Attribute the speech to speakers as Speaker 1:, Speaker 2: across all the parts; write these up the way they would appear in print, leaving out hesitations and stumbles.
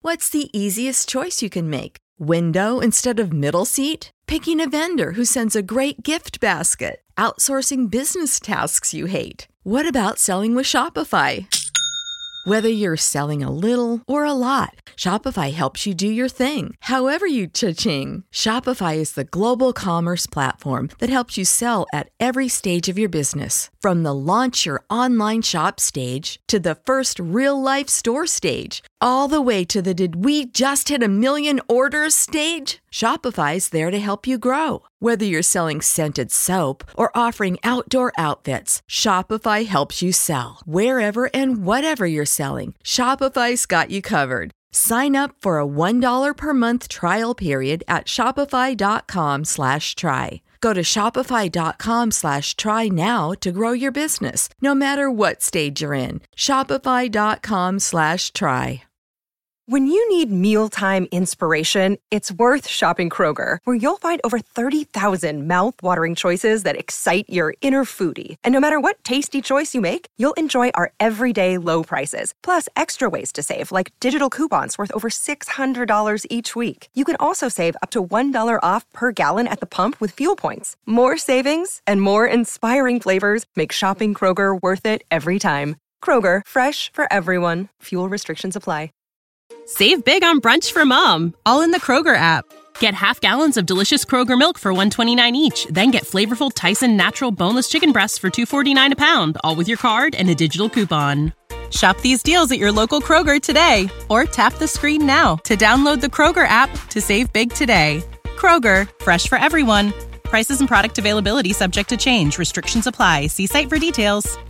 Speaker 1: What's the easiest choice you can make? Window instead of middle seat? Picking a vendor who sends a great gift basket? Outsourcing business tasks you hate? What about selling with Shopify? Whether you're selling a little or a lot, Shopify helps you do your thing, however you cha-ching. Shopify is the global commerce platform that helps you sell at every stage of your business. From the launch your online shop stage to the first real-life store stage, all the way to the did we just hit a million orders stage. Shopify's there to help you grow. Whether you're selling scented soap or offering outdoor outfits, Shopify helps you sell. Wherever and whatever you're selling, Shopify's got you covered. Sign up for a $1 per month trial period at shopify.com/try. Go to shopify.com/try now to grow your business, no matter what stage you're in. Shopify.com/try.
Speaker 2: When you need mealtime inspiration, it's worth shopping Kroger, where you'll find over 30,000 mouth-watering choices that excite your inner foodie. And no matter what tasty choice you make, you'll enjoy our everyday low prices, plus extra ways to save, like digital coupons worth over $600 each week. You can also save up to $1 off per gallon at the pump with fuel points. More savings and more inspiring flavors make shopping Kroger worth it every time. Kroger, fresh for everyone. Fuel restrictions apply.
Speaker 3: Save big on brunch for mom, all in the Kroger app. Get half gallons of delicious Kroger milk for $1.29 each. Then get flavorful Tyson natural boneless chicken breasts for $2.49 a pound, all with your card and a digital coupon. Shop these deals at your local Kroger today, or tap the screen now to download the Kroger app to save big today. Kroger, fresh for everyone. Prices and product availability subject to change. Restrictions apply. See site for details.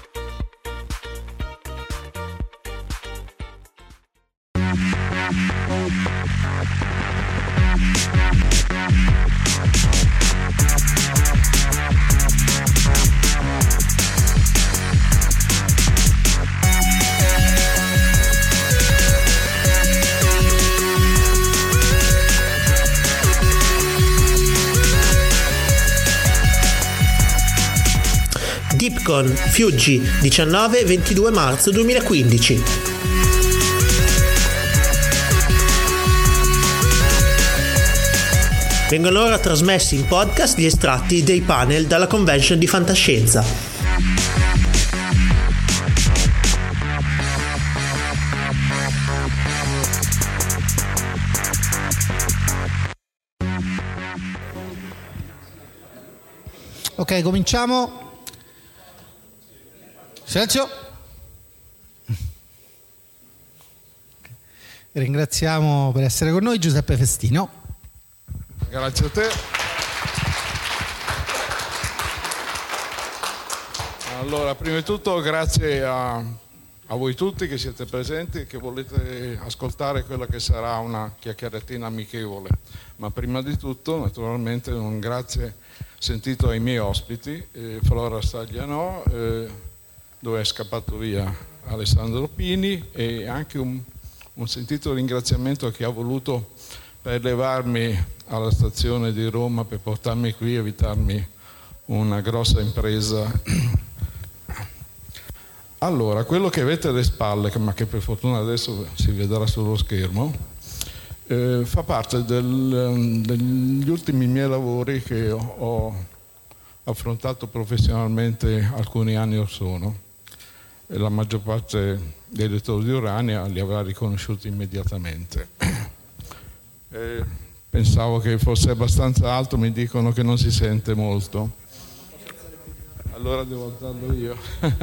Speaker 4: Dipcon, Fiuggi, 19-22 marzo 2015. Vengono ora trasmessi in podcast gli estratti dei panel dalla convention di fantascienza.
Speaker 5: Ok, cominciamo. Silenzio. Ringraziamo per essere con noi Giuseppe Festino.
Speaker 6: Grazie a te. Allora, prima di tutto grazie a voi tutti che siete presenti e che volete ascoltare quella che sarà una chiacchieratina amichevole. Ma prima di tutto, naturalmente, un grazie sentito ai miei ospiti, Flora Staglianò, dove è scappato via Alessandro Pini, e anche un sentito ringraziamento a chi ha voluto per levarmi alla stazione di Roma per portarmi qui e evitarmi una grossa impresa. Allora, quello che avete alle spalle, ma che per fortuna adesso si vedrà sullo schermo, fa parte degli ultimi miei lavori che ho affrontato professionalmente alcuni anni or sono. La maggior parte dei lettori di Urania li avrà riconosciuti immediatamente. Pensavo che fosse abbastanza alto, mi dicono che non si sente molto. Allora devo alzarlo io.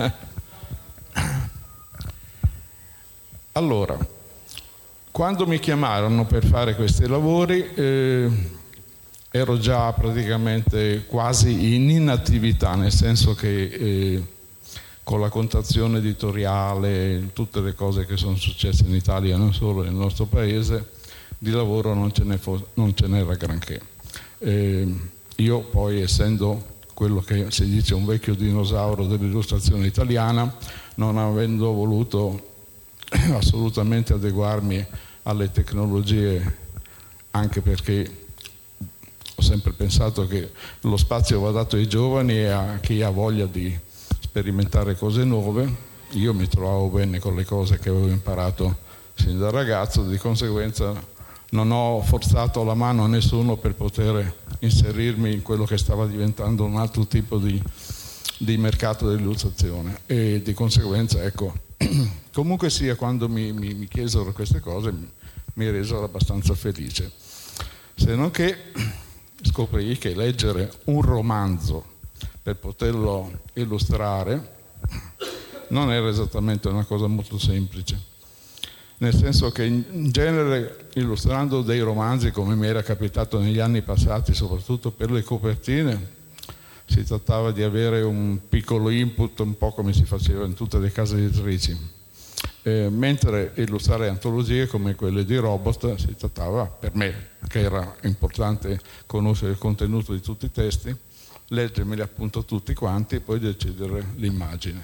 Speaker 6: Allora, quando mi chiamarono per fare questi lavori, ero già praticamente quasi in inattività, nel senso che con la contrazione editoriale, tutte le cose che sono successe in Italia, non solo nel nostro paese, di lavoro non ce n'era granché. Io poi, essendo quello che si dice un vecchio dinosauro dell'illustrazione italiana, non avendo voluto assolutamente adeguarmi alle tecnologie, anche perché ho sempre pensato che lo spazio va dato ai giovani e a chi ha voglia di sperimentare cose nuove. Io mi trovavo bene con le cose che avevo imparato sin da ragazzo, di conseguenza non ho forzato la mano a nessuno per poter inserirmi in quello che stava diventando un altro tipo di mercato dell'illustrazione, e di conseguenza, ecco, comunque sia, quando mi chiesero queste cose mi resero abbastanza felice, se non che scoprì che leggere un romanzo per poterlo illustrare non era esattamente una cosa molto semplice, nel senso che in genere, illustrando dei romanzi, come mi era capitato negli anni passati, soprattutto per le copertine, si trattava di avere un piccolo input, un po' come si faceva in tutte le case editrici, mentre illustrare antologie come quelle di Robot si trattava, per me, che era importante conoscere il contenuto di tutti i testi, leggermeli appunto tutti quanti e poi decidere l'immagine.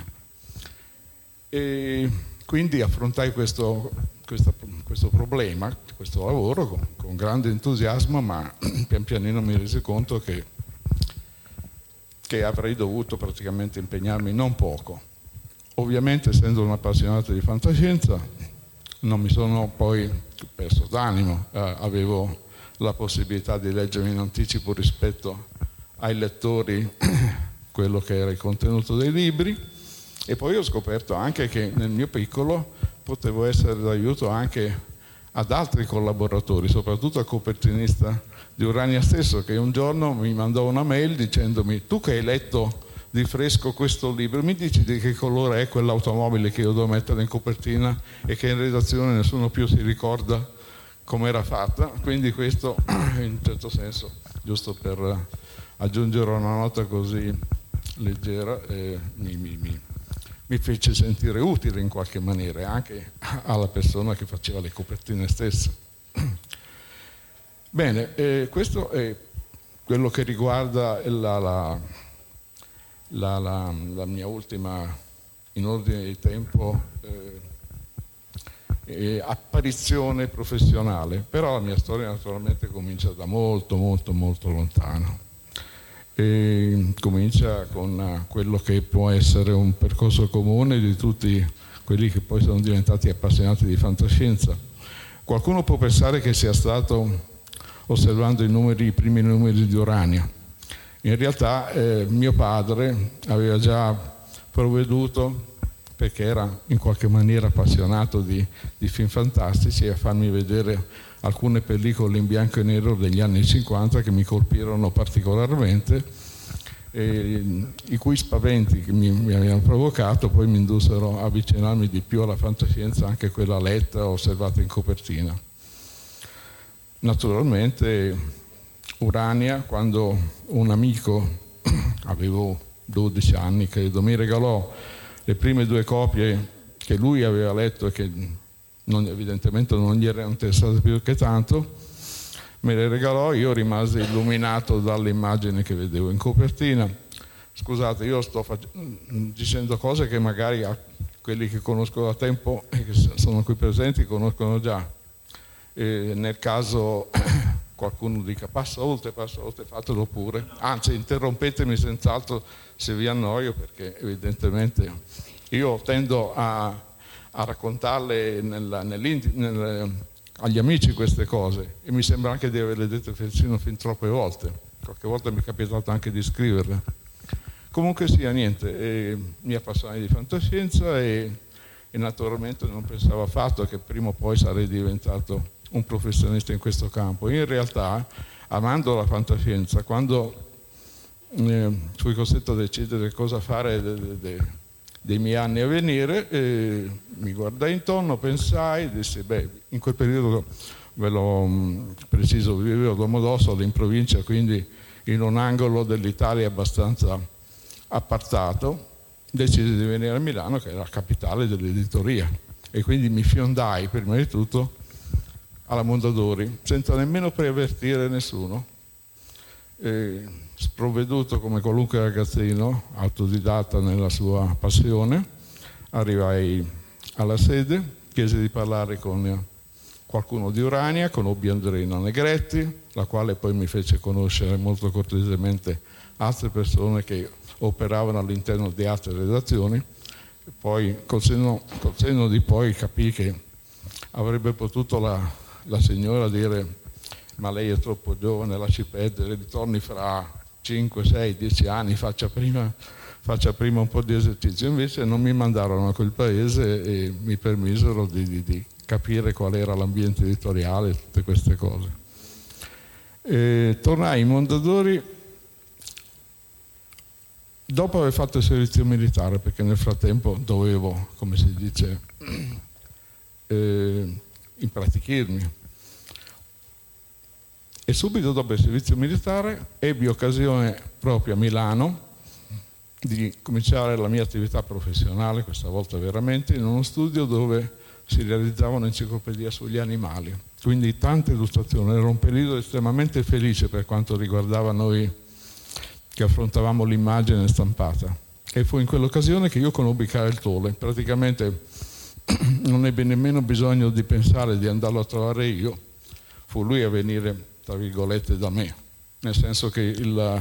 Speaker 6: E quindi affrontai questo problema, questo lavoro con grande entusiasmo, ma pian pianino mi resi conto che avrei dovuto praticamente impegnarmi non poco. Ovviamente, essendo un appassionato di fantascienza, non mi sono poi perso d'animo, avevo la possibilità di leggermi in anticipo rispetto ai lettori quello che era il contenuto dei libri, e poi ho scoperto anche che nel mio piccolo potevo essere d'aiuto anche ad altri collaboratori, soprattutto al copertinista di Urania stesso, che un giorno mi mandò una mail dicendomi: tu che hai letto di fresco questo libro, mi dici di che colore è quell'automobile che io devo mettere in copertina e che in redazione nessuno più si ricorda come era fatta? Quindi questo, in un certo senso, giusto per aggiungere una nota così leggera, mi fece sentire utile in qualche maniera anche alla persona che faceva le copertine stesse. Bene, questo è quello che riguarda la mia ultima, in ordine di tempo, apparizione professionale, però la mia storia naturalmente comincia da molto molto molto lontano. E comincia con quello che può essere un percorso comune di tutti quelli che poi sono diventati appassionati di fantascienza. Qualcuno può pensare che sia stato osservando i primi numeri di Urania. In realtà mio padre aveva già provveduto, perché era in qualche maniera appassionato di film fantastici, a farmi vedere alcune pellicole in bianco e nero degli anni 50 che mi colpirono particolarmente, i cui spaventi che mi avevano provocato poi mi indussero a avvicinarmi di più alla fantascienza, anche quella letta o osservata in copertina. Naturalmente Urania, quando un amico, avevo 12 anni credo, mi regalò le prime 2 copie che lui aveva letto e che evidentemente non gli erano interessate più che tanto, me le regalò, io rimasi illuminato dalle immagini che vedevo in copertina. Scusate, io sto dicendo cose che magari quelli che conosco da tempo e che sono qui presenti conoscono già. Nel caso qualcuno dica passa oltre, fatelo pure, anzi interrompetemi senz'altro se vi annoio, perché evidentemente io tendo a raccontarle agli amici queste cose, e mi sembra anche di averle dette persino fin troppe volte, qualche volta mi è capitato anche di scriverle. Comunque sia, niente, mi appassionai di fantascienza e naturalmente non pensavo affatto che prima o poi sarei diventato un professionista in questo campo. In realtà, amando la fantascienza, quando fui costretto a decidere cosa fare dei miei anni a venire, mi guardai intorno, pensai, dissi, in quel periodo, ve l'ho preciso, vivevo a Domodossola in provincia, quindi in un angolo dell'Italia abbastanza appartato, decisi di venire a Milano, che era la capitale dell'editoria, e quindi mi fiondai prima di tutto alla Mondadori, senza nemmeno preavvertire nessuno, sprovveduto come qualunque ragazzino, autodidatta nella sua passione. Arrivai alla sede, chiesi di parlare con qualcuno di Urania, conobbi Andreina Negretti, la quale poi mi fece conoscere molto cortesemente altre persone che operavano all'interno di altre redazioni. Poi col senno di poi capii che avrebbe potuto la signora dire: ma lei è troppo giovane, lasci perdere, ritorni fra 5, 6, 10 anni, faccia prima un po' di esercizio. Invece non mi mandarono a quel paese e mi permisero di capire qual era l'ambiente editoriale e tutte queste cose. Tornai in Mondadori dopo aver fatto il servizio militare, perché nel frattempo dovevo, come si dice, impraticirmi. E subito dopo il servizio militare ebbi occasione proprio a Milano di cominciare la mia attività professionale, questa volta veramente, in uno studio dove si realizzava un'enciclopedia sugli animali. Quindi tante illustrazioni. Era un periodo estremamente felice per quanto riguardava noi che affrontavamo l'immagine stampata. E fu in quell'occasione che io conobbi Karel Tolle. Praticamente non ebbe nemmeno bisogno di pensare di andarlo a trovare io, fu lui a venire, tra virgolette, da me, nel senso che il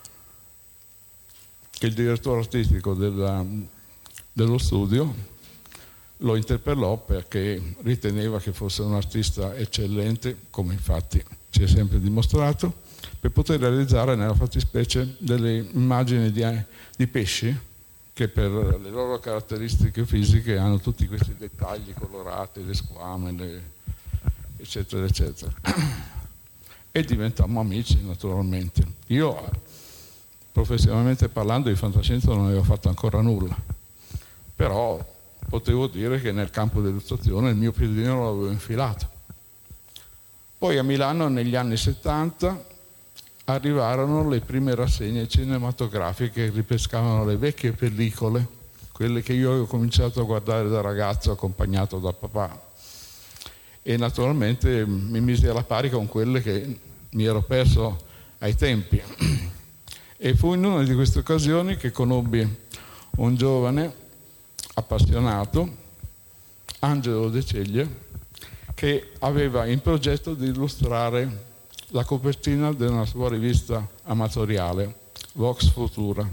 Speaker 6: direttore artistico dello studio lo interpellò perché riteneva che fosse un artista eccellente, come infatti si è sempre dimostrato, per poter realizzare nella fattispecie delle immagini di pesci che per le loro caratteristiche fisiche hanno tutti questi dettagli colorati, le squame, eccetera, eccetera. E diventammo amici, naturalmente. Io, professionalmente parlando, di fantascienza non avevo fatto ancora nulla, però potevo dire che nel campo dell'illustrazione il mio piedino l'avevo infilato. Poi a Milano, negli anni 70, arrivarono le prime rassegne cinematografiche che ripescavano le vecchie pellicole, quelle che io avevo cominciato a guardare da ragazzo accompagnato da papà, e naturalmente mi misi alla pari con quelle che mi ero perso ai tempi. E fu in una di queste occasioni che conobbi un giovane appassionato, Angelo De Ceglie, che aveva in progetto di illustrare la copertina della sua rivista amatoriale, Vox Futura.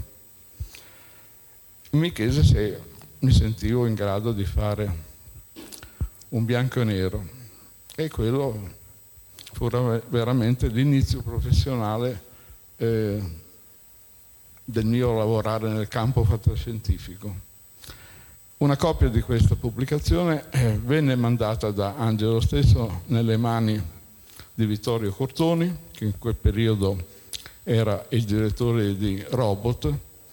Speaker 6: Mi chiese se mi sentivo in grado di fare un bianco e nero, e quello fu veramente l'inizio professionale del mio lavorare nel campo fantascientifico. Una copia di questa pubblicazione venne mandata da Angelo stesso nelle mani di Vittorio Cortoni, che in quel periodo era il direttore di Robot.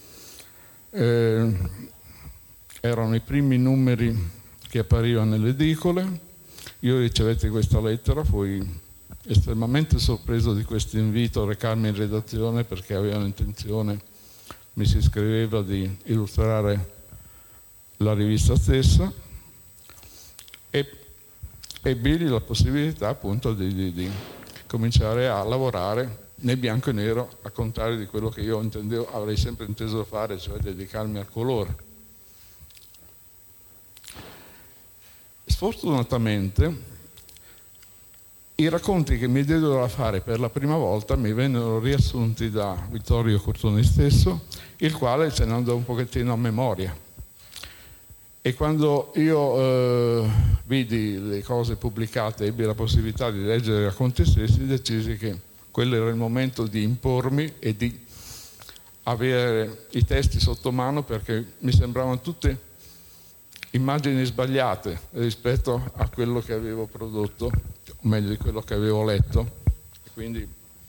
Speaker 6: Erano i primi numeri che apparivano nelle edicole. Io ricevetti questa lettera, fui estremamente sorpreso di questo invito a recarmi in redazione, perché avevano intenzione, mi si scriveva, di illustrare la rivista stessa, e ebbi la possibilità appunto di cominciare a lavorare nel bianco e nero, a contrario di quello che io avrei sempre inteso fare, cioè dedicarmi al colore. Sfortunatamente i racconti che mi diedero da fare per la prima volta mi vennero riassunti da Vittorio Cortoni stesso, il quale ce ne andò un pochettino a memoria. E quando io vidi le cose pubblicate, ebbi la possibilità di leggere i racconti stessi, decisi che quello era il momento di impormi e di avere i testi sotto mano, perché mi sembravano tutte immagini sbagliate rispetto a quello che avevo prodotto, o meglio di quello che avevo letto, e quindi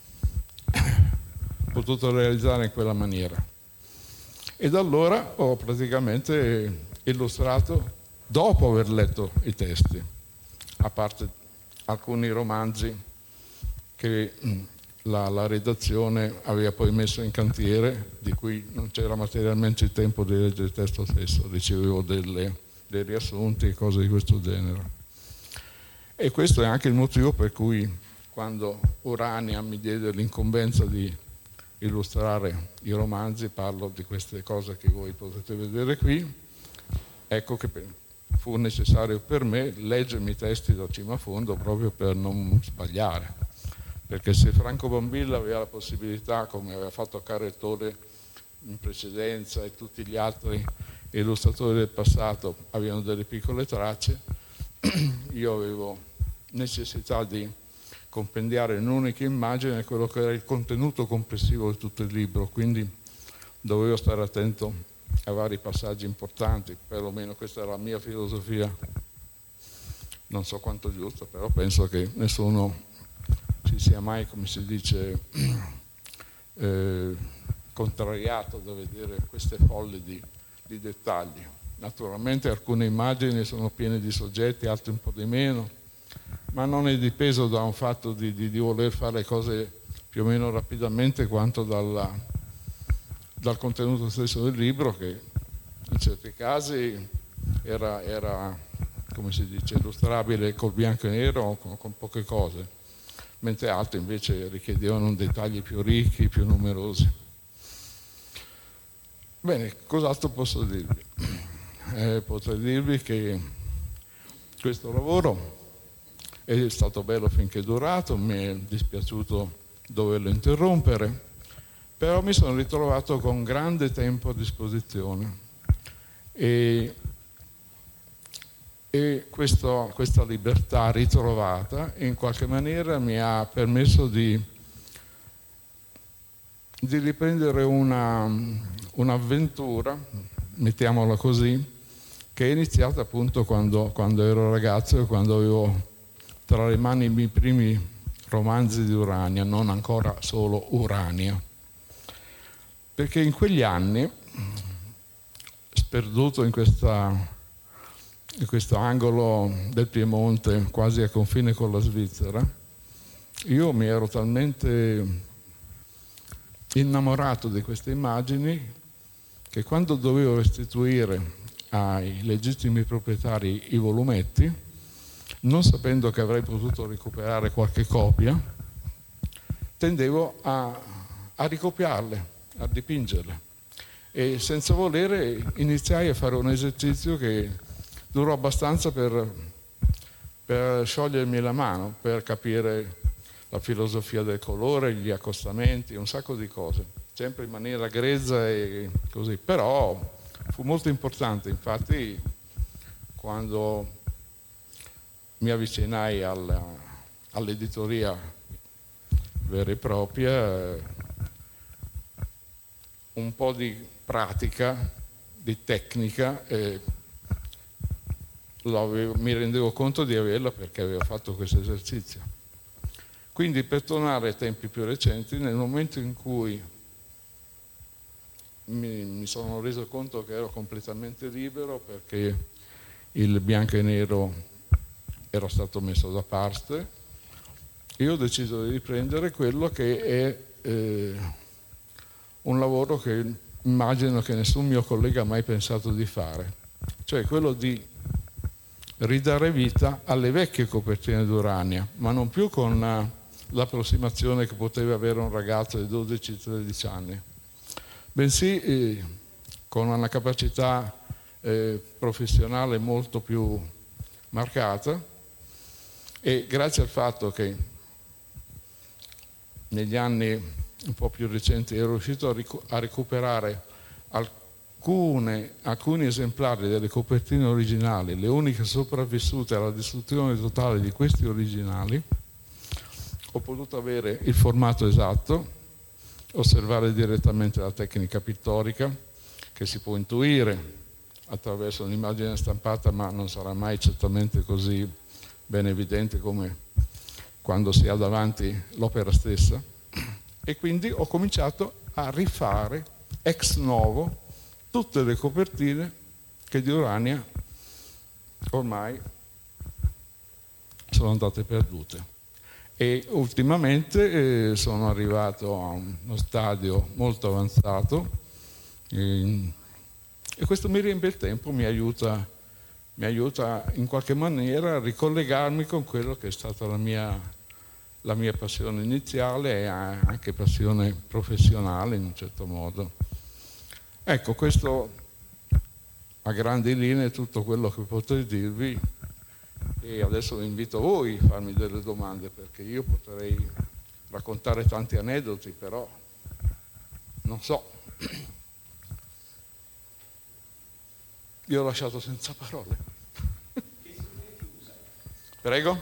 Speaker 6: ho potuto realizzare in quella maniera. E da allora ho praticamente illustrato dopo aver letto i testi, a parte alcuni romanzi che la redazione aveva poi messo in cantiere, di cui non c'era materialmente il tempo di leggere il testo stesso, ricevevo dei riassunti e cose di questo genere. E questo è anche il motivo per cui quando Urania mi diede l'incombenza di illustrare i romanzi, parlo di queste cose che voi potete vedere qui. Ecco che fu necessario per me leggermi i testi da cima a fondo, proprio per non sbagliare, perché se Franco Bambilla aveva la possibilità, come aveva fatto Karel Tolle in precedenza, e tutti gli altri illustratori del passato avevano delle piccole tracce, io avevo necessità di compendiare in un'unica immagine quello che era il contenuto complessivo di tutto il libro, quindi dovevo stare attento a vari passaggi importanti, perlomeno questa era la mia filosofia, non so quanto giusta, però penso che nessuno ci sia mai, come si dice, contrariato da vedere queste folle di dettagli. Naturalmente alcune immagini sono piene di soggetti, altre un po' di meno, ma non è dipeso da un fatto di voler fare le cose più o meno rapidamente quanto dal contenuto stesso del libro, che in certi casi era come si dice, illustrabile col bianco e nero o con poche cose, mentre altri invece richiedevano dettagli più ricchi, più numerosi. Bene, cos'altro posso dirvi? Potrei dirvi che questo lavoro è stato bello finché è durato, mi è dispiaciuto doverlo interrompere, però mi sono ritrovato con grande tempo a disposizione e questa libertà ritrovata in qualche maniera mi ha permesso di riprendere un'avventura, mettiamola così, che è iniziata appunto quando ero ragazzo e quando avevo tra le mani i miei primi romanzi di Urania, non ancora solo Urania. Perché in quegli anni, sperduto in questo angolo del Piemonte, quasi a confine con la Svizzera, io mi ero talmente innamorato di queste immagini che quando dovevo restituire ai legittimi proprietari i volumetti, non sapendo che avrei potuto recuperare qualche copia, tendevo a ricopiarle, a dipingerle, e senza volere iniziai a fare un esercizio che durò abbastanza per sciogliermi la mano, per capire la filosofia del colore, gli accostamenti, un sacco di cose, sempre in maniera grezza e così, però fu molto importante. Infatti quando mi avvicinai all'editoria vera e propria, un po' di pratica, di tecnica, mi rendevo conto di averla perché avevo fatto questo esercizio. Quindi, per tornare ai tempi più recenti, nel momento in cui mi sono reso conto che ero completamente libero, perché il bianco e nero era stato messo da parte, io ho deciso di riprendere quello che è un lavoro che immagino che nessun mio collega ha mai pensato di fare, cioè quello di ridare vita alle vecchie copertine d'Urania, ma non più con l'approssimazione che poteva avere un ragazzo di 12-13 anni, bensì con una capacità professionale molto più marcata, e grazie al fatto che negli anni un po' più recenti ero riuscito a recuperare alcuni esemplari delle copertine originali, le uniche sopravvissute alla distruzione totale di questi originali, ho potuto avere il formato esatto, osservare direttamente la tecnica pittorica che si può intuire attraverso un'immagine stampata, ma non sarà mai certamente così ben evidente come quando si ha davanti l'opera stessa, e quindi ho cominciato a rifare ex novo tutte le copertine che di Urania ormai sono andate perdute. E ultimamente sono arrivato a uno stadio molto avanzato e questo mi riempie il tempo, mi aiuta in qualche maniera a ricollegarmi con quello che è stata la mia passione iniziale e anche passione professionale in un certo modo. Ecco, questo a grandi linee è tutto quello che potrei dirvi, e adesso vi invito voi a farmi delle domande, perché io potrei raccontare tanti aneddoti, però non so. Io ho lasciato senza parole. Prego?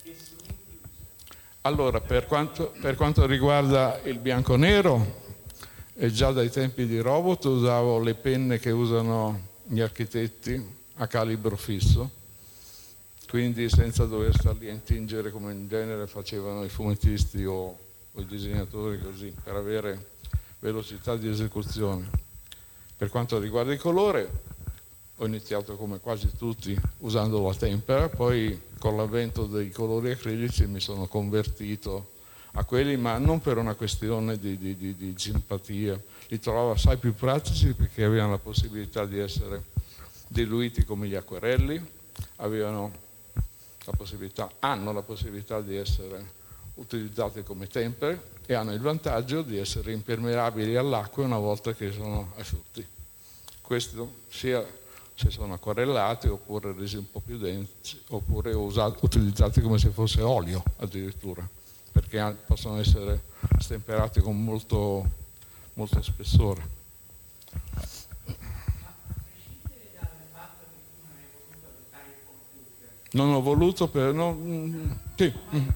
Speaker 6: Allora, per quanto riguarda il bianco-nero, già dai tempi di Robot usavo le penne che usano gli architetti a calibro fisso, quindi senza dover star lì a intingere come in genere facevano i fumettisti o i disegnatori, così, per avere velocità di esecuzione. Per quanto riguarda il colore, ho iniziato come quasi tutti usando la tempera, poi con l'avvento dei colori acrilici mi sono convertito a quelli, ma non per una questione di simpatia. Li trovavo assai più pratici perché avevano la possibilità di essere diluiti come gli acquerelli, hanno la possibilità di essere utilizzati come tempere e hanno il vantaggio di essere impermeabili all'acqua una volta che sono asciutti. Questo sia se sono acquarellati oppure resi un po' più densi oppure utilizzati come se fosse olio addirittura, perché possono essere stemperati con molto spessore. Non ho voluto per... sì.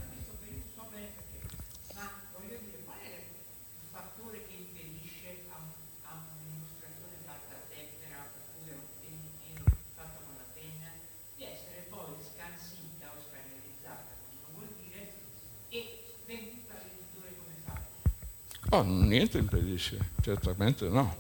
Speaker 6: Oh, niente impedisce, certamente no.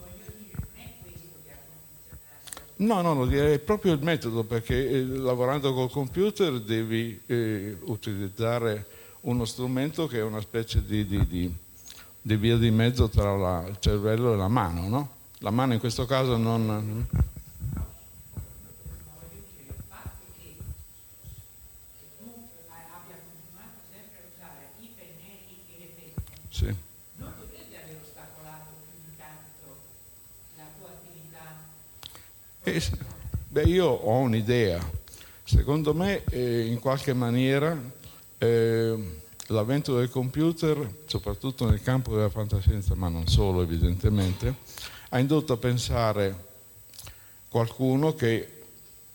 Speaker 6: No, lo direi proprio il metodo, perché lavorando col computer devi utilizzare uno strumento che è una specie di via di mezzo tra il cervello e la mano, no? La mano in questo caso non... Sì. Io ho un'idea. Secondo me, in qualche maniera, l'avvento del computer, soprattutto nel campo della fantascienza, ma non solo evidentemente, ha indotto a pensare qualcuno che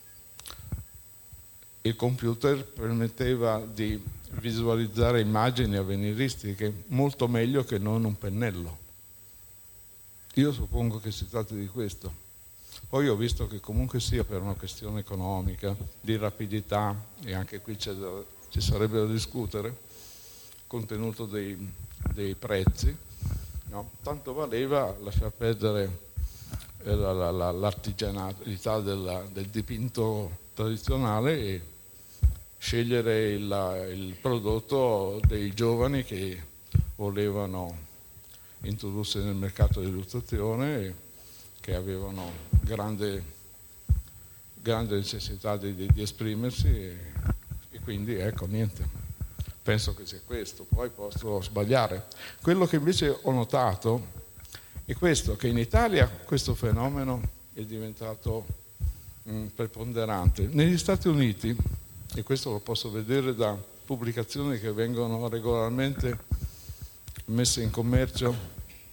Speaker 6: il computer permetteva di visualizzare immagini avveniristiche molto meglio che non un pennello. Io suppongo che si tratti di questo. Poi ho visto che comunque sia per una questione economica, di rapidità, e anche qui ci sarebbe da discutere, contenuto dei prezzi, no? Tanto valeva lasciar perdere l'artigianalità del dipinto tradizionale e scegliere il prodotto dei giovani che volevano introdursi nel mercato dell'illustrazione e che avevano grande necessità di esprimersi e quindi ecco, niente. Penso che sia questo, poi posso sbagliare. Quello che invece ho notato è questo, che in Italia questo fenomeno è diventato preponderante. Negli Stati Uniti, e questo lo posso vedere da pubblicazioni che vengono regolarmente messe in commercio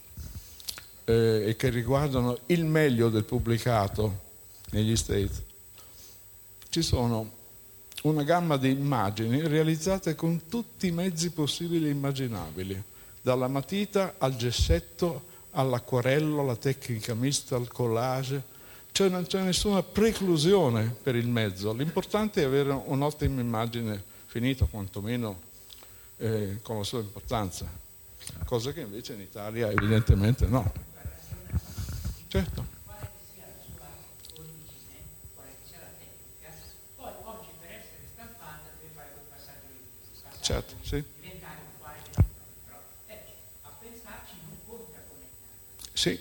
Speaker 6: e che riguardano il meglio del pubblicato negli States, ci sono una gamma di immagini realizzate con tutti i mezzi possibili e immaginabili, dalla matita al gessetto, all'acquarello, alla tecnica mista, al collage, cioè non c'è nessuna preclusione per il mezzo, l'importante è avere un'ottima immagine finita, quantomeno con la sua importanza, cosa che invece in Italia evidentemente no. Certo.
Speaker 7: Quale che sia la sua origine, quale che sia la tecnica, poi oggi per essere stampata deve fare quel passaggio lì.
Speaker 6: Certo, sì.
Speaker 7: Diventare un quale però a pensarci non conta come.
Speaker 6: Sì,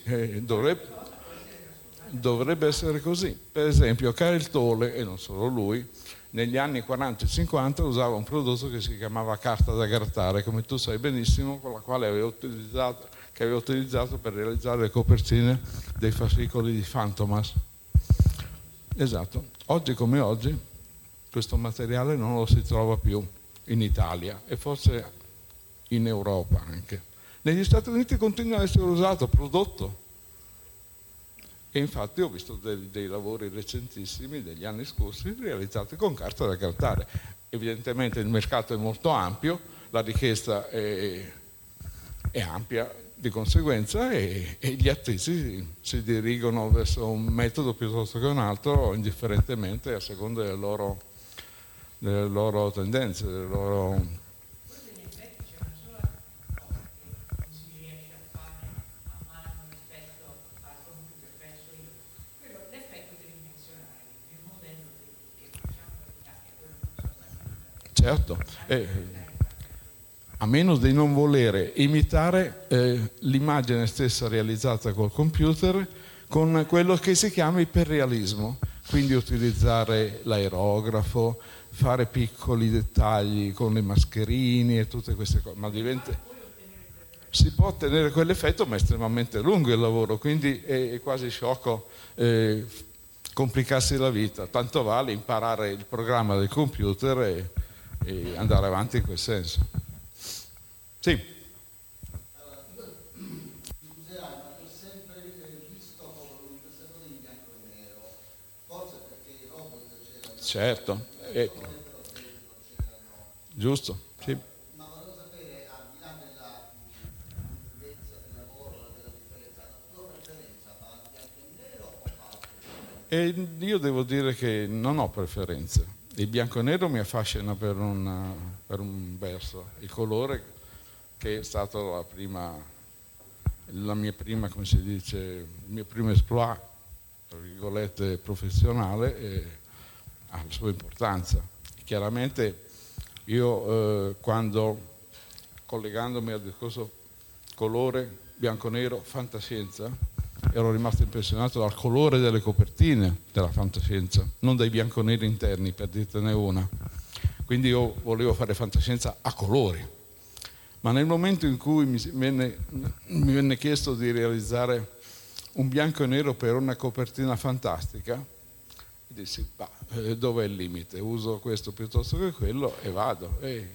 Speaker 6: dovrebbe essere così. Per esempio Karel Tole, e non solo lui, negli anni 40 e 50 usava un prodotto che si chiamava carta da grattare, come tu sai benissimo, con la quale aveva utilizzato per realizzare le copertine dei fascicoli di Fantomas. Esatto. Oggi come oggi questo materiale non lo si trova più in Italia e forse in Europa anche. Negli Stati Uniti continua a essere usato, prodotto. E infatti ho visto dei lavori recentissimi degli anni scorsi realizzati con carta da grattare. Evidentemente il mercato è molto ampio, la richiesta è ampia di conseguenza e gli artisti si dirigono verso un metodo piuttosto che un altro, indifferentemente a seconda delle loro tendenze, delle loro... Certo, a meno di non volere imitare l'immagine stessa realizzata col computer con quello che si chiama iperrealismo, quindi utilizzare l'aerografo, fare piccoli dettagli con le mascherine e tutte queste cose, ma si può ottenere quell'effetto, ma è estremamente lungo il lavoro, quindi è quasi sciocco complicarsi la vita, tanto vale imparare il programma del computer e andare avanti in quel senso. Sì.
Speaker 8: Allora, scuserai, ma ho sempre visto un presentato in bianco e nero, forse perché i robot c'erano.
Speaker 6: Certo, giusto, sì.
Speaker 8: Ma volevo sapere, al di là della lunghezza del lavoro, della differenza, la tua preferenza va al bianco e nero o altro?
Speaker 6: E io devo dire che non ho preferenze. Il bianco e nero mi affascina per un verso, il colore che è stato la mia prima, come si dice, il mio primo exploit, tra virgolette, professionale, ha la sua importanza. Chiaramente io quando, collegandomi al discorso colore, bianco-nero, fantascienza, ero rimasto impressionato dal colore delle copertine della fantascienza, non dai bianconeri interni, per dirtene una. Quindi io volevo fare fantascienza a colori. Ma nel momento in cui mi venne chiesto di realizzare un bianco e nero per una copertina fantastica, dissi, dov'è il limite? Uso questo piuttosto che quello e vado. E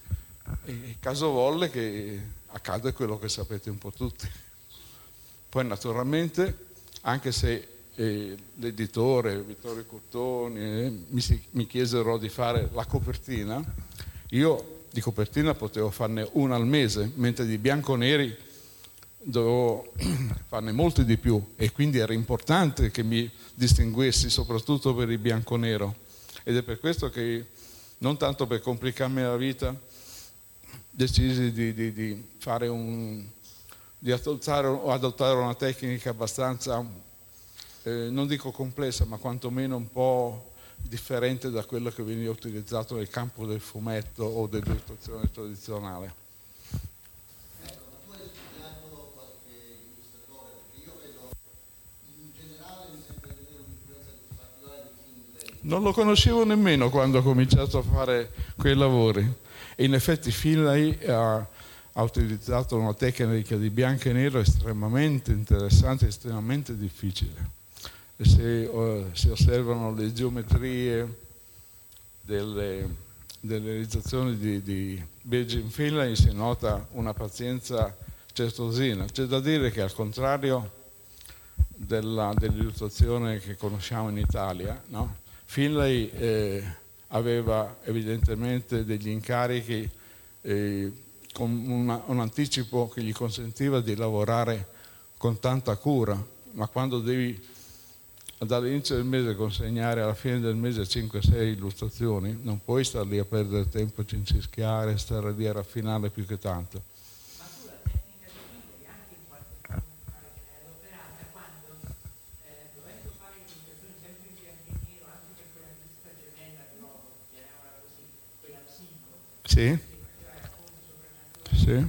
Speaker 6: caso volle che accade quello che sapete un po' tutti. Poi naturalmente, anche se l'editore Vittorio Cottoni mi chiesero di fare la copertina, io di copertina potevo farne una al mese, mentre di bianco-neri dovevo farne molti di più e quindi era importante che mi distinguessi soprattutto per il bianco-nero. Ed è per questo che, non tanto per complicarmi la vita, decisi di fare di adottare una tecnica abbastanza, non dico complessa, ma quantomeno un po' differente da quello che veniva utilizzato nel campo del fumetto o dell'illustrazione tradizionale.
Speaker 8: Ecco, ma tu hai studiato qualche illustratore? Perché io vedo, in generale mi sembra di avere un'influenza particolare di Finlay.
Speaker 6: Non lo conoscevo nemmeno quando ho cominciato a fare quei lavori. E in effetti Finlay ha utilizzato una tecnica di bianco e nero estremamente interessante, estremamente difficile. E se osservano le geometrie delle realizzazioni di Virgin Finlay si nota una pazienza certosina. C'è da dire che al contrario dell'illustrazione che conosciamo in Italia, no? Finlay aveva evidentemente degli incarichi con un anticipo che gli consentiva di lavorare con tanta cura, ma quando devi dall'inizio del mese consegnare alla fine del mese 5-6 illustrazioni, non puoi stare lì a perdere tempo a cincischiare, stare lì a raffinare più che tanto.
Speaker 7: Ma tu la tecnica di Finlay anche in qualche modo che l'hai adoperata quando dovendo fare illustrazioni sempre in bianco e nero anche per quella lista gemella di robot, chiamiamola così, quella psico,
Speaker 6: Sì? Sì.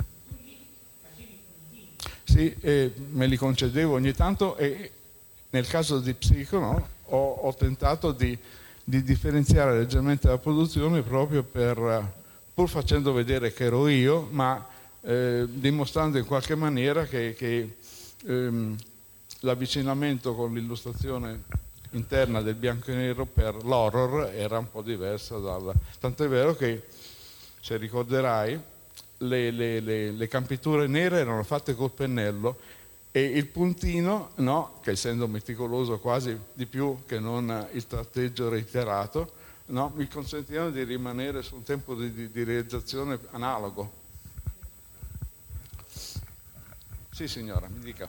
Speaker 6: Sì, me li concedevo ogni tanto e nel caso di Psico, no, ho tentato di differenziare leggermente la produzione proprio pur facendo vedere che ero io, ma dimostrando in qualche maniera che l'avvicinamento con l'illustrazione interna del bianco e nero per l'horror era un po' diversa tant'è vero che, se ricorderai, le campiture nere erano fatte col pennello E il puntino, no, che essendo meticoloso quasi di più che non il tratteggio reiterato, no, mi consentivano di rimanere su un tempo di realizzazione analogo. Sì signora, mi dica.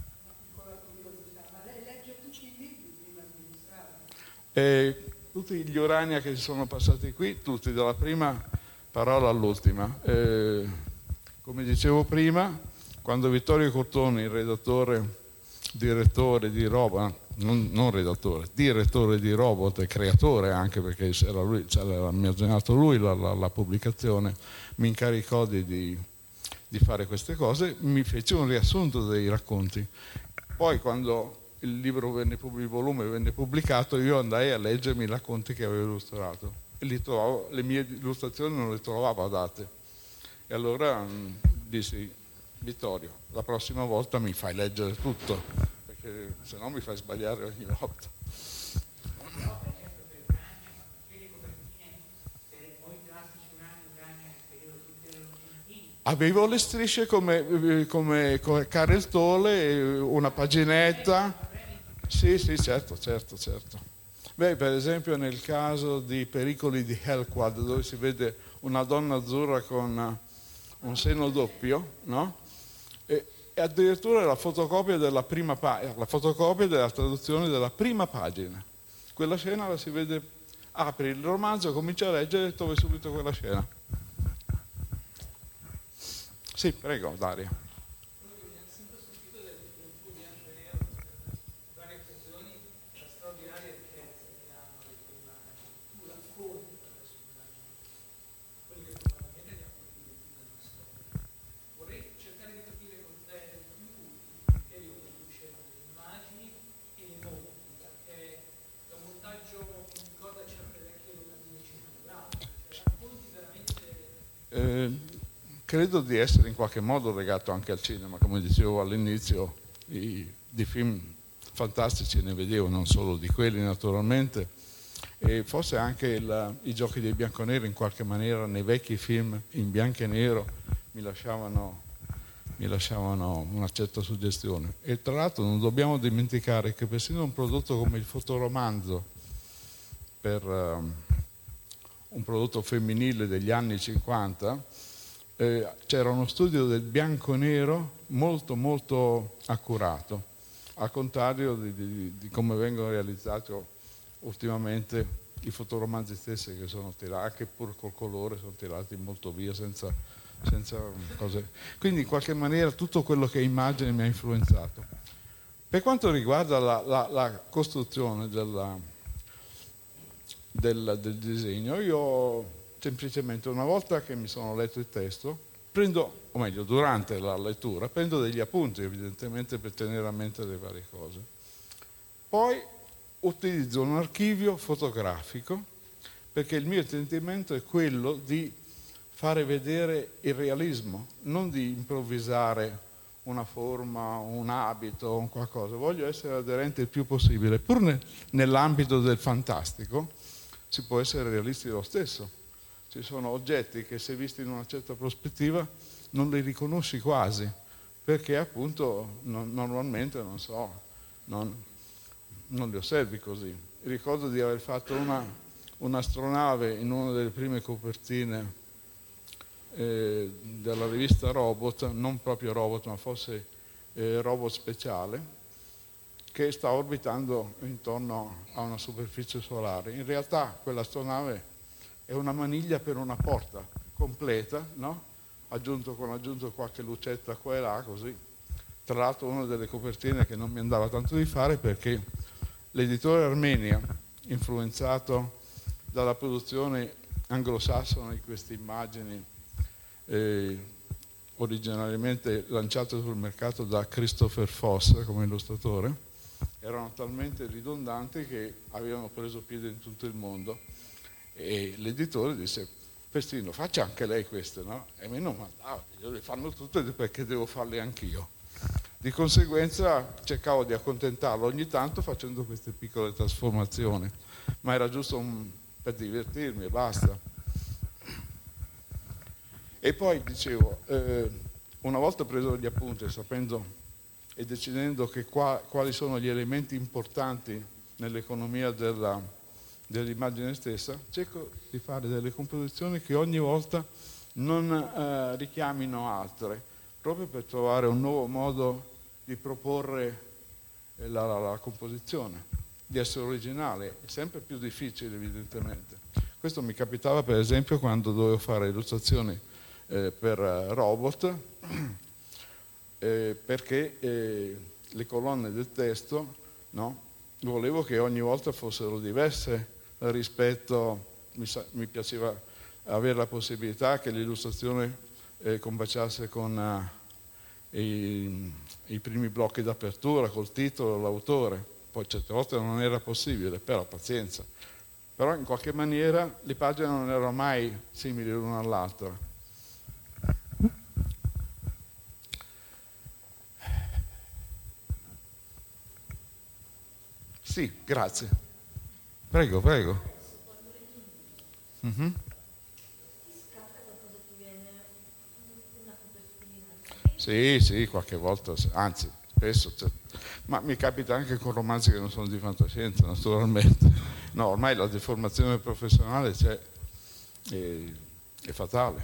Speaker 7: Ma lei legge tutti i libri prima di illustrarli?
Speaker 6: Tutti gli Urania che si sono passati qui, tutti, dalla prima parola all'ultima. Come dicevo prima, quando Vittorio Cottoni, il direttore di Robot, non redattore, direttore di Robot e creatore anche, perché era lui, c'era immaginato lui la pubblicazione, mi incaricò di fare queste cose, mi fece un riassunto dei racconti. Poi quando il volume venne pubblicato, io andai a leggermi i racconti che avevo illustrato e le mie illustrazioni non le trovavo adatte. E allora dissi: Vittorio, la prossima volta mi fai leggere tutto, perché se no mi fai sbagliare ogni volta.
Speaker 7: Però per esempio per Urania, quando le copertine o i classici Urania nel periodo tutti erano argentini.
Speaker 6: Avevo le strisce come Karel Tole, una paginetta. Sì, certo. Beh, per esempio nel caso di Pericoli di Hellquad, dove si vede una donna azzurra con un seno doppio, no? E addirittura la fotocopia della traduzione della prima pagina. Quella scena la si vede, apri il romanzo, comincia a leggere e trovi subito quella scena. Sì, prego, Daria. Credo di essere in qualche modo legato anche al cinema, come dicevo all'inizio, di film fantastici ne vedevo, non solo di quelli naturalmente, e forse anche i giochi dei bianconeri in qualche maniera nei vecchi film in bianco e nero mi lasciavano una certa suggestione. E tra l'altro non dobbiamo dimenticare che persino un prodotto come il fotoromanzo, per un prodotto femminile degli anni 50, c'era uno studio del bianco e nero molto molto accurato, al contrario di come vengono realizzati ultimamente i fotoromanzi stessi, che sono tirati, anche pur col colore, sono tirati molto via senza cose. Quindi in qualche maniera tutto quello che è immagine mi ha influenzato. Per quanto riguarda la costruzione del disegno, io semplicemente una volta che mi sono letto il testo, durante la lettura, prendo degli appunti evidentemente per tenere a mente le varie cose. Poi utilizzo un archivio fotografico, perché il mio intendimento è quello di fare vedere il realismo, non di improvvisare una forma, un abito, un qualcosa. Voglio essere aderente il più possibile. Pur nell'ambito del fantastico si può essere realisti lo stesso. Ci sono oggetti che se visti in una certa prospettiva non li riconosci quasi, perché appunto normalmente non li osservi così. Ricordo di aver fatto un'astronave in una delle prime copertine della rivista Robot, non proprio Robot ma forse Robot Speciale, che sta orbitando intorno a una superficie solare. In realtà quell'astronave è una maniglia per una porta completa, no? Aggiunto qualche lucetta qua e là, così. Tra l'altro una delle copertine che non mi andava tanto di fare, perché l'editore Armenia, influenzato dalla produzione anglosassone di queste immagini originariamente lanciate sul mercato da Christopher Foss come illustratore, erano talmente ridondanti che avevano preso piede in tutto il mondo. E l'editore disse: Festino, faccia anche lei queste, no? E me non mandava, io le fanno tutte perché devo farle anch'io. Di conseguenza cercavo di accontentarlo ogni tanto facendo queste piccole trasformazioni, ma era giusto per divertirmi e basta. E poi dicevo, una volta preso gli appunti, sapendo e decidendo quali sono gli elementi importanti nell'economia dell'immagine stessa, cerco di fare delle composizioni che ogni volta non richiamino altre, proprio per trovare un nuovo modo di proporre la composizione, di essere originale. È sempre più difficile, evidentemente. Questo mi capitava per esempio quando dovevo fare illustrazioni per robot, perché le colonne del testo, no, volevo che ogni volta fossero diverse rispetto, mi piaceva avere la possibilità che l'illustrazione combaciasse con i primi blocchi d'apertura, col titolo, l'autore. Poi certe volte non era possibile, però pazienza. Però in qualche maniera le pagine non erano mai simili l'una all'altra. Sì, grazie. Prego, prego. Mm-hmm. Sì, qualche volta, anzi, spesso. Ma mi capita anche con romanzi che non sono di fantascienza, naturalmente. No, ormai la deformazione professionale c'è, è fatale.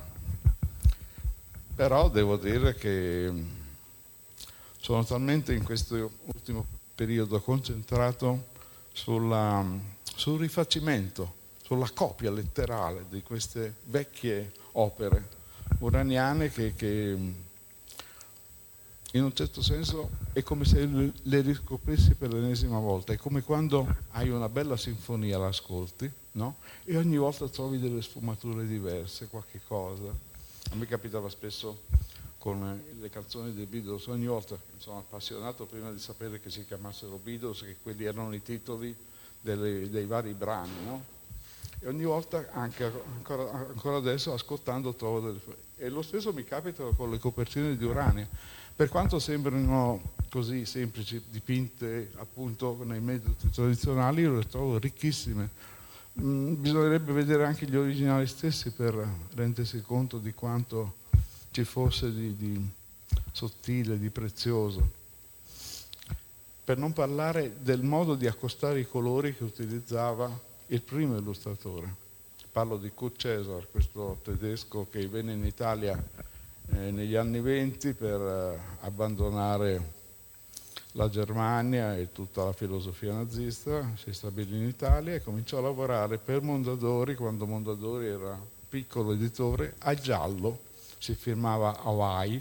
Speaker 6: Però devo dire che sono talmente in questo ultimo periodo concentrato sul rifacimento, sulla copia letterale di queste vecchie opere uraniane che in un certo senso è come se le riscoprissi per l'ennesima volta. È come quando hai una bella sinfonia, l'ascolti, no? E ogni volta trovi delle sfumature diverse, qualche cosa. A me capitava spesso con le canzoni dei Beatles, ogni volta mi sono appassionato prima di sapere che si chiamassero Beatles, che quelli erano i titoli dei vari brani, no? E ogni volta, anche ancora adesso, ascoltando trovo delle... E lo stesso mi capita con le copertine di Urania. Per quanto sembrino così semplici, dipinte appunto nei metodi tradizionali, io le trovo ricchissime. Bisognerebbe vedere anche gli originali stessi per rendersi conto di quanto ci fosse di sottile, di prezioso. Per non parlare del modo di accostare i colori che utilizzava il primo illustratore. Parlo di Kurt Cesar, questo tedesco che venne in Italia negli anni 20 per abbandonare la Germania e tutta la filosofia nazista, si stabilì in Italia e cominciò a lavorare per Mondadori, quando Mondadori era piccolo editore, a giallo, si firmava Hawaii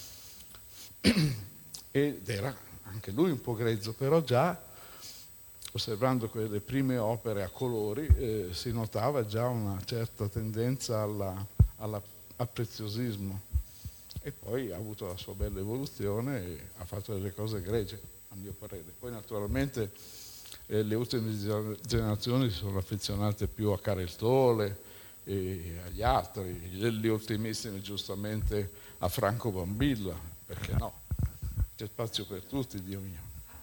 Speaker 6: ed era anche lui un po' grezzo, però già osservando quelle prime opere a colori si notava già una certa tendenza al preziosismo. E poi ha avuto la sua bella evoluzione e ha fatto delle cose egregie, a mio parere. Poi naturalmente le ultime generazioni si sono affezionate più a Careltole e agli altri, le ultimissime giustamente a Franco Bambilla, perché no? C'è spazio per tutti, Dio mio.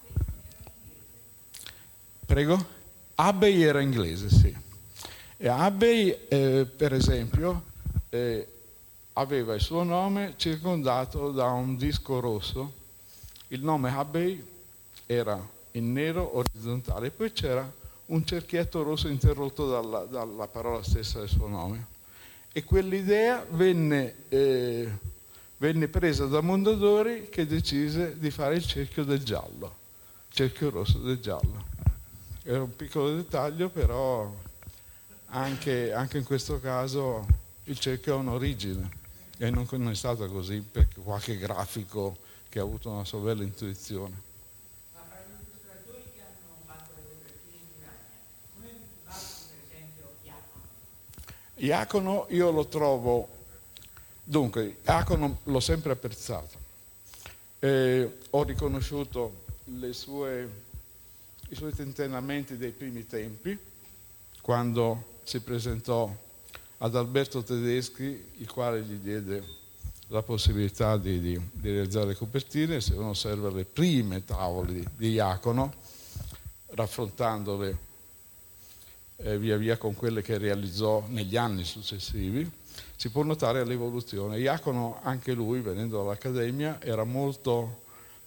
Speaker 6: Prego? Abbey era inglese, sì. E Abbey, per esempio, aveva il suo nome circondato da un disco rosso. Il nome Abbey era in nero orizzontale, poi c'era un cerchietto rosso interrotto dalla parola stessa del suo nome. E quell'idea venne presa da Mondadori, che decise di fare il cerchio del giallo, cerchio rosso del giallo. Era un piccolo dettaglio, però anche in questo caso il cerchio ha un'origine. E non è stata così perché qualche grafico che ha avuto una sua bella intuizione.
Speaker 7: Ma fra gli illustratori che hanno fatto le copertine di Urania, come basti per esempio
Speaker 6: Iacono io lo trovo, dunque, Iacono l'ho sempre apprezzato. Ho riconosciuto i suoi tentennamenti dei primi tempi, quando si presentò ad Alberto Tedeschi, il quale gli diede la possibilità di realizzare le copertine. Se uno osserva le prime tavole di Iacono, raffrontandole via via con quelle che realizzò negli anni successivi, si può notare l'evoluzione. Iacono, anche lui, venendo dall'Accademia, era molto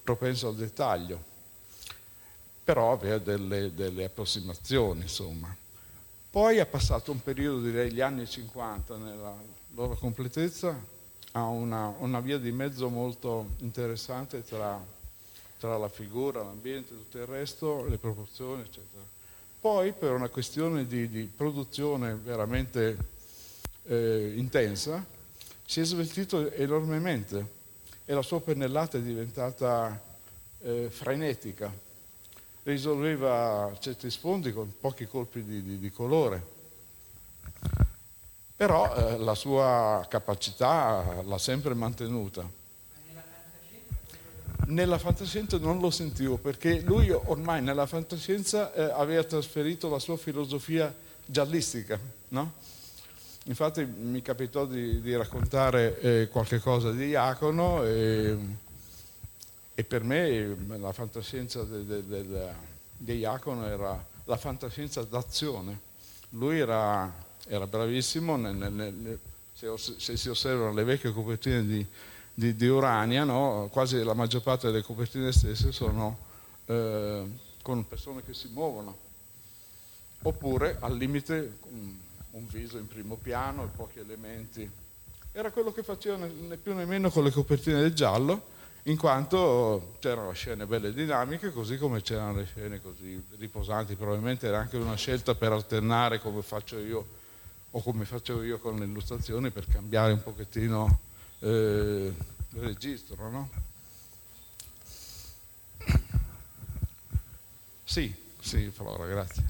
Speaker 6: propenso al dettaglio, però aveva delle approssimazioni, insomma. Poi è passato un periodo, direi gli anni 50, nella loro completezza, a una via di mezzo molto interessante tra la figura, l'ambiente, tutto il resto, le proporzioni, eccetera. Poi, per una questione di produzione veramente intensa, si è sveltito enormemente e la sua pennellata è diventata frenetica. Risolveva certi sfondi con pochi colpi di colore, però la sua capacità l'ha sempre mantenuta. Nella fantascienza non lo sentivo, perché lui ormai nella fantascienza aveva trasferito la sua filosofia giallistica, no? Infatti mi capitò di raccontare qualche cosa di Iacono e per me la fantascienza di Iacono era la fantascienza d'azione. Lui era bravissimo, se si osservano le vecchie copertine di Urania, no? Quasi la maggior parte delle copertine stesse sono con persone che si muovono, oppure al limite un viso in primo piano e pochi elementi. Era quello che faceva né più né meno con le copertine del giallo, in quanto c'erano scene belle e dinamiche, così come c'erano le scene così riposanti. Probabilmente era anche una scelta per alternare, come faccio io o come facevo io con le illustrazioni, per cambiare un pochettino il registro, no? Sì, Flora, grazie.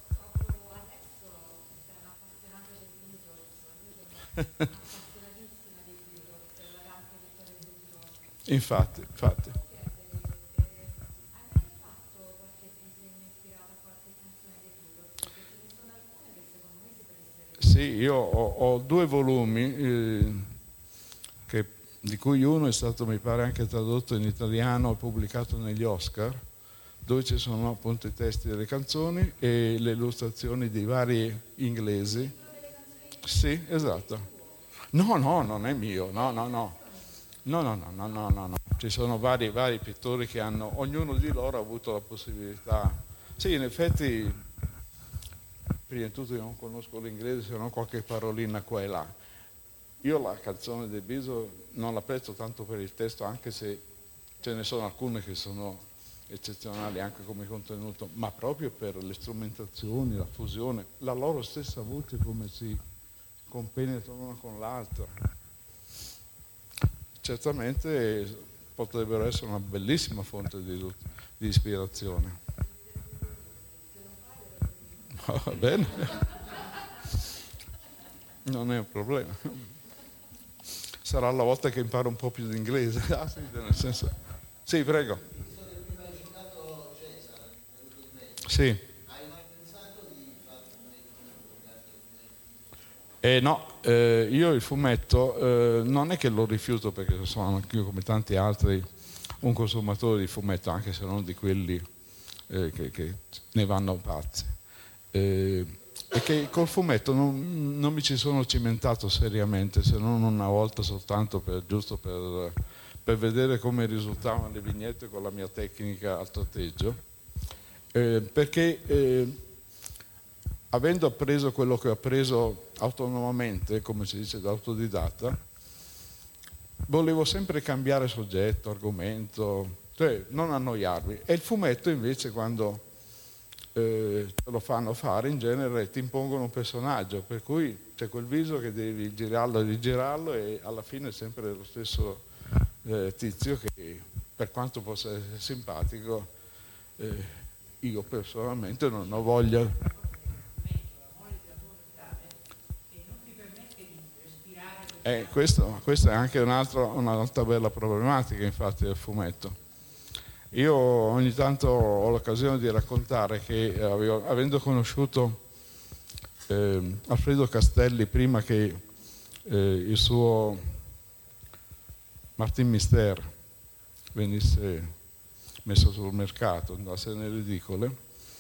Speaker 6: Infatti. Sì, io ho 2 volumi di cui uno è stato, mi pare, anche tradotto in italiano e pubblicato negli Oscar, dove ci sono appunto i testi delle canzoni e le illustrazioni di vari inglesi. Sì, esatto. No, non è mio, no. Ci sono vari pittori che hanno, ognuno di loro ha avuto la possibilità. Sì, in effetti, prima di tutto io non conosco l'inglese, se non qualche parolina qua e là. Io la canzone del Biso non l'apprezzo tanto per il testo, anche se ce ne sono alcune che sono eccezionali anche come contenuto, ma proprio per le strumentazioni, la fusione, la loro stessa voce, come si compenetrano una con l'altra. Certamente potrebbero essere una bellissima fonte di ispirazione. Va bene, non è un problema. Sarà la volta che imparo un po' più di inglese. Ah, sì, nel senso. Sì, prego.
Speaker 8: Prima hai citato Cesare,
Speaker 6: sì.
Speaker 8: hai mai pensato di fare un fumetto?
Speaker 6: No, io il fumetto non è che lo rifiuto, perché sono anch'io come tanti altri un consumatore di fumetto, anche se non di quelli che ne vanno pazzi. E che col fumetto non mi ci sono cimentato seriamente, se non una volta soltanto, giusto per vedere come risultavano le vignette con la mia tecnica al tratteggio, perché avendo appreso quello che ho appreso autonomamente, come si dice, da autodidatta, volevo sempre cambiare soggetto, argomento, cioè non annoiarmi. E il fumetto invece, quando te lo fanno fare, in genere ti impongono un personaggio, per cui c'è quel viso che devi girarlo e rigirarlo, e alla fine è sempre lo stesso tizio che, per quanto possa essere simpatico, io personalmente non ho voglia. Questa è anche un'altra bella problematica, infatti, del fumetto. Io ogni tanto ho l'occasione di raccontare che avendo conosciuto Alfredo Castelli prima che il suo Martin Mister venisse messo sul mercato, andasse nelle edicole,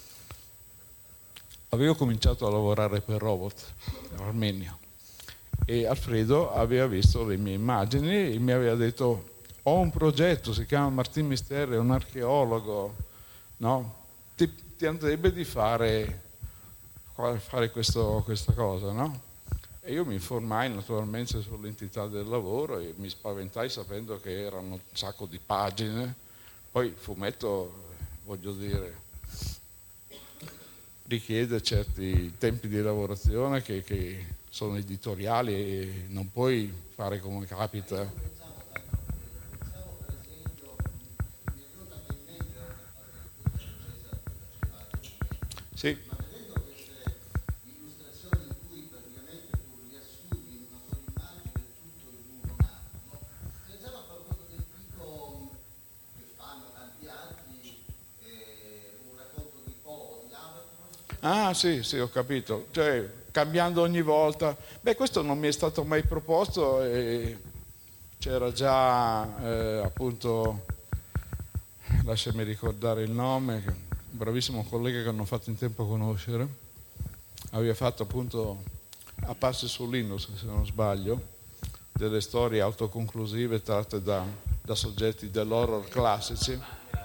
Speaker 6: avevo cominciato a lavorare per Robot in Armenia, e Alfredo aveva visto le mie immagini e mi aveva detto: ho un progetto, si chiama Martin Misteri, è un archeologo, no? Ti andrebbe di fare questa cosa, no? E io mi informai naturalmente sull'entità del lavoro e mi spaventai sapendo che erano un sacco di pagine. Poi il fumetto, voglio dire, richiede certi tempi di lavorazione che sono editoriali e non puoi fare come capita. Sì. Ah sì, ho capito, cioè cambiando ogni volta. Beh, questo non mi è stato mai proposto e c'era già appunto, lasciami ricordare il nome, un bravissimo collega che hanno fatto in tempo a conoscere, aveva fatto appunto a passi su Linus, se non sbaglio, delle storie autoconclusive tratte da soggetti dell'horror classici.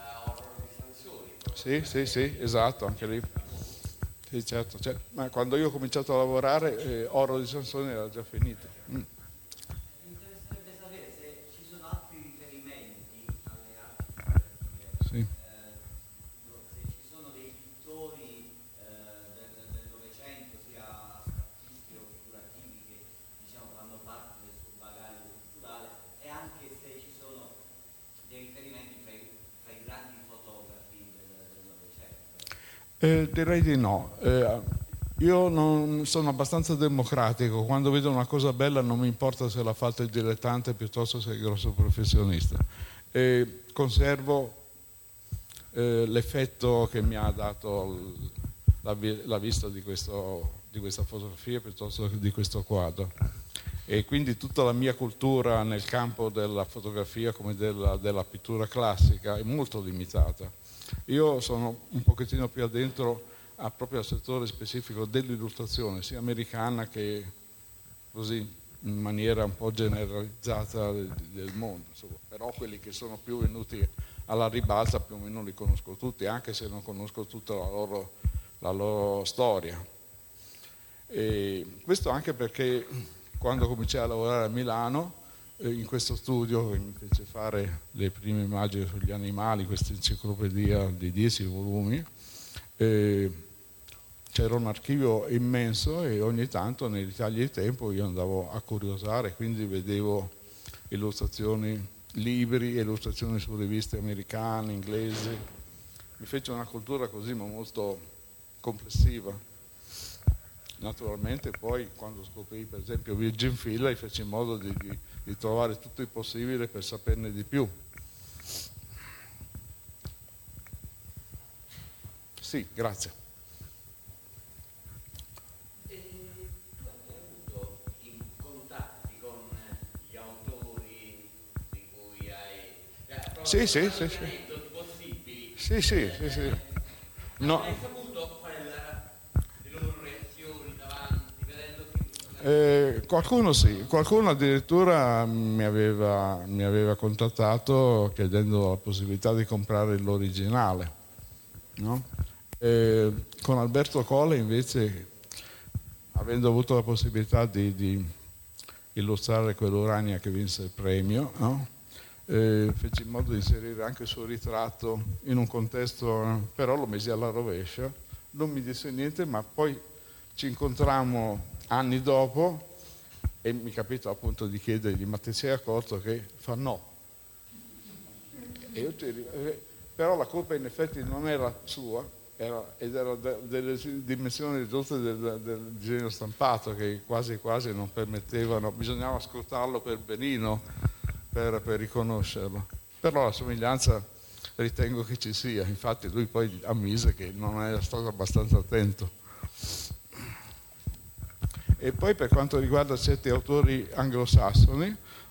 Speaker 6: Sì, esatto, anche lì. Sì, certo, ma quando io ho cominciato a lavorare Oro di Sansone era già finito.
Speaker 9: Mi interesserebbe sapere se ci sono altri riferimenti alle arti
Speaker 6: sì.
Speaker 9: Se ci sono dei pittori del Novecento, sia scattisti o figurativi, che diciamo fanno parte del suo bagaglio culturale, e anche se ci sono dei riferimenti tra i grandi fotografi del Novecento.
Speaker 6: Direi di no. Io non sono abbastanza democratico, quando vedo una cosa bella non mi importa se l'ha fatto il dilettante piuttosto se è il grosso professionista. Conservo l'effetto che mi ha dato la vista di questa fotografia piuttosto che di questo quadro. E quindi tutta la mia cultura nel campo della fotografia come della pittura classica è molto limitata. Io sono un pochettino più addentro proprio al settore specifico dell'illustrazione, sia americana che così in maniera un po' generalizzata del mondo. Insomma. Però quelli che sono più venuti alla ribalta più o meno li conosco tutti, anche se non conosco tutta la loro storia. E questo anche perché quando cominciai a lavorare a Milano, in questo studio che mi fece fare le prime immagini sugli animali, questa enciclopedia di 10 volumi, c'era un archivio immenso e ogni tanto nei ritagli di tempo io andavo a curiosare, quindi vedevo illustrazioni, libri, illustrazioni su riviste americane, inglesi. Mi fece una cultura così ma molto complessiva. Naturalmente poi quando scoprì per esempio Virgin Fila feci in modo di trovare tutto il possibile per saperne di più. Sì, grazie.
Speaker 9: Tu hai avuto contatti con gli autori di cui hai...
Speaker 6: Sì.
Speaker 9: possibili.
Speaker 6: Sì. No.
Speaker 9: Hai saputo qual è le loro reazioni davanti, vedendo che...
Speaker 6: Qualcuno sì, qualcuno addirittura mi aveva contattato chiedendo la possibilità di comprare l'originale, no? Con Alberto Colle invece, avendo avuto la possibilità di illustrare quell'Urania che vinse il premio, no? Feci in modo di inserire anche il suo ritratto in un contesto, però lo mesi alla rovescia, non mi disse niente, ma poi ci incontrammo anni dopo e mi capitò appunto di chiedergli: ma ti sei accorto che fa no? E io però la colpa in effetti non era sua, era delle dimensioni ridotte del disegno stampato che quasi non permettevano, bisognava scrutarlo per benino per riconoscerlo. Però la somiglianza ritengo che ci sia, infatti lui poi ammise che non era stato abbastanza attento. E poi per quanto riguarda certi autori anglosassoni,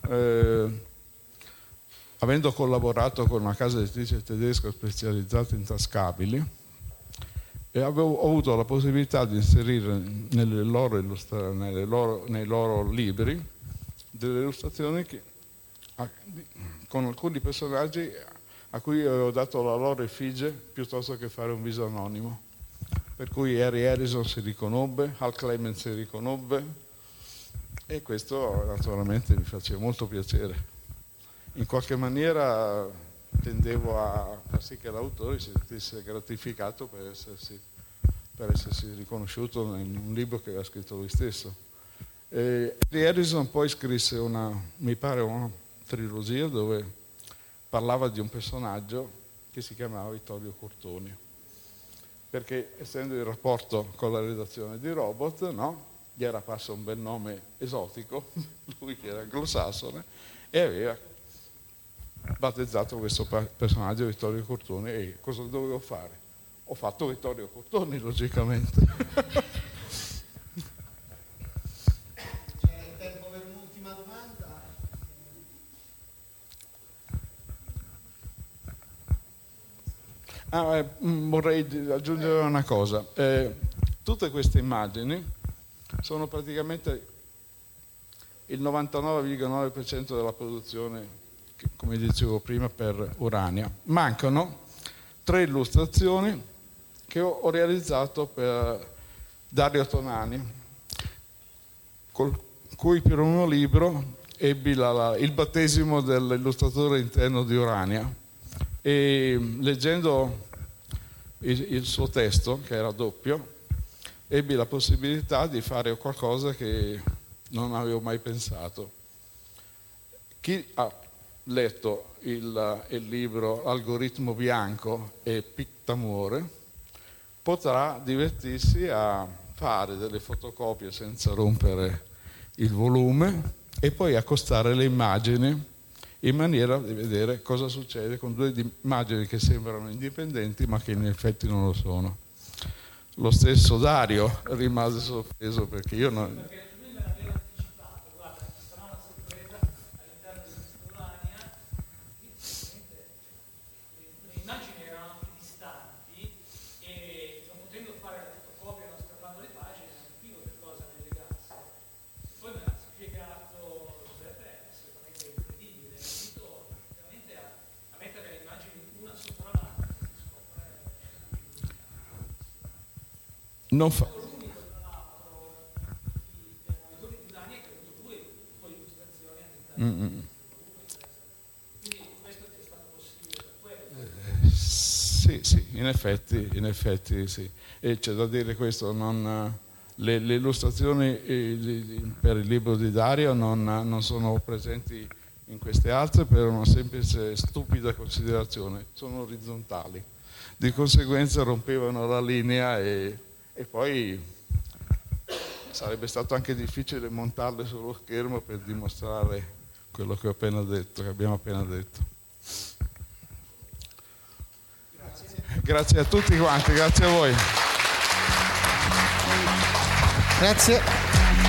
Speaker 6: avendo collaborato con una casa editrice tedesca specializzata in tascabili, ho avuto la possibilità di inserire nei loro libri delle illustrazioni che con alcuni personaggi a cui avevo dato la loro effigie piuttosto che fare un viso anonimo. Per cui Harry Harrison si riconobbe, Hal Clement si riconobbe, e questo naturalmente mi faceva molto piacere. In qualche maniera tendevo a far sì che l'autore si sentisse gratificato per essersi riconosciuto in un libro che aveva scritto lui stesso. Harry Harrison poi scrisse una trilogia dove parlava di un personaggio che si chiamava Vittorio Curtoni, perché essendo in rapporto con la redazione di Robot, no? Gli era apparso un bel nome esotico, lui che era anglosassone, e aveva battezzato questo personaggio Vittorio Curtoni. E cosa dovevo fare? Ho fatto Vittorio Curtoni, logicamente.
Speaker 8: C'è tempo per un'ultima domanda?
Speaker 6: Vorrei aggiungere una cosa. Tutte queste immagini sono praticamente il 99,9% della produzione, come dicevo prima, per Urania. Mancano 3 illustrazioni che ho realizzato per Dario Tonani, col cui primo libro ebbi il battesimo dell'illustratore interno di Urania, e leggendo il suo testo, che era doppio, ebbi la possibilità di fare qualcosa che non avevo mai pensato. Chi ha letto il libro Algoritmo Bianco e Pictamore potrà divertirsi a fare delle fotocopie senza rompere il volume e poi accostare le immagini in maniera di vedere cosa succede con 2 immagini che sembrano indipendenti ma che in effetti non lo sono. Lo stesso Dario rimase sorpreso perché io non...
Speaker 7: Perché lui me l'aveva anticipato, guarda, ci sarà una sorpresa all'interno di questa Urania. Le immagini erano anche distanti e non potendo fare la fotocopia, non strappando le pagine, non capivo che cosa ne legasse. Poi me l'ha spiegato Giuseppe, è assolutamente incredibile, è riuscito veramente a mettere le immagini una sopra l'altra.
Speaker 6: Non fa... Sì, in effetti sì. E c'è da dire questo, le illustrazioni per il libro di Dario non sono presenti in queste altre per una semplice stupida considerazione, sono orizzontali. Di conseguenza rompevano la linea e poi sarebbe stato anche difficile montarle sullo schermo per dimostrare quello che ho appena detto, che abbiamo appena detto. Grazie a tutti quanti, grazie a voi.
Speaker 5: Grazie.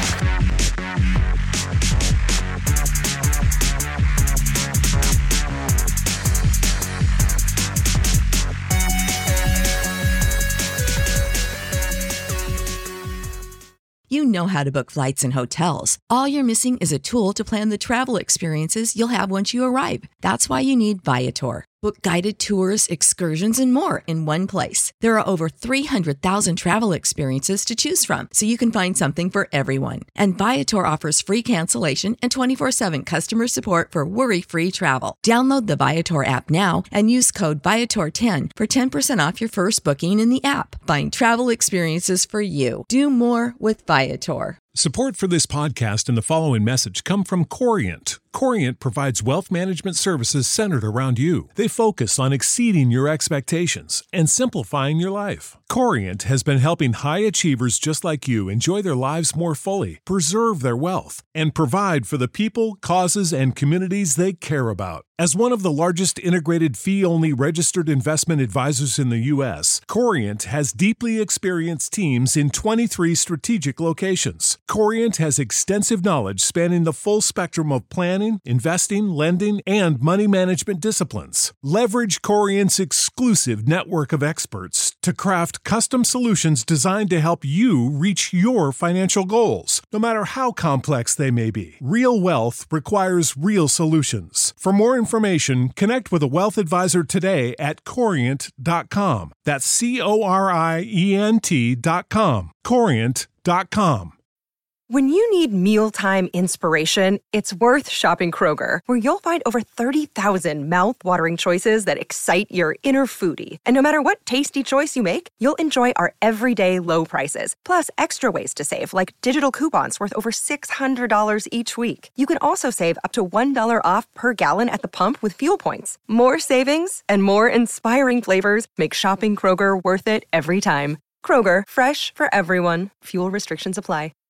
Speaker 1: You know how to book flights and hotels. All you're missing is a tool to plan the travel experiences you'll have once you arrive. That's why you need Viator. Book guided tours, excursions, and more in one place. There are over 300,000 travel experiences to choose from, so you can find something for everyone. And Viator offers free cancellation and 24/7 customer support for worry-free travel. Download the Viator app now and use code Viator10 for 10% off your first booking in the app. Find travel experiences for you. Do more with Viator.
Speaker 10: Support for this podcast and the following message come from Corient. Corient provides wealth management services centered around you. They focus on exceeding your expectations and simplifying your life. Corient has been helping high achievers just like you enjoy their lives more fully, preserve their wealth, and provide for the people, causes, and communities they care about. As one of the largest integrated fee-only registered investment advisors in the U.S., Corient has deeply experienced teams in 23 strategic locations. Corient has extensive knowledge spanning the full spectrum of planning, planning, investing, lending, and money management disciplines. Leverage Corient's exclusive network of experts to craft custom solutions designed to help you reach your financial goals, no matter how complex they may be. Real wealth requires real solutions. For more information, connect with a wealth advisor today at Corient.com. That's Corient.com. Corient.com.
Speaker 2: When you need mealtime inspiration, it's worth shopping Kroger, where you'll find over 30,000 mouth-watering choices that excite your inner foodie. And no matter what tasty choice you make, you'll enjoy our everyday low prices, plus extra ways to save, like digital coupons worth over $600 each week. You can also save up to $1 off per gallon at the pump with fuel points. More savings and more inspiring flavors make shopping Kroger worth it every time. Kroger, fresh for everyone. Fuel restrictions apply.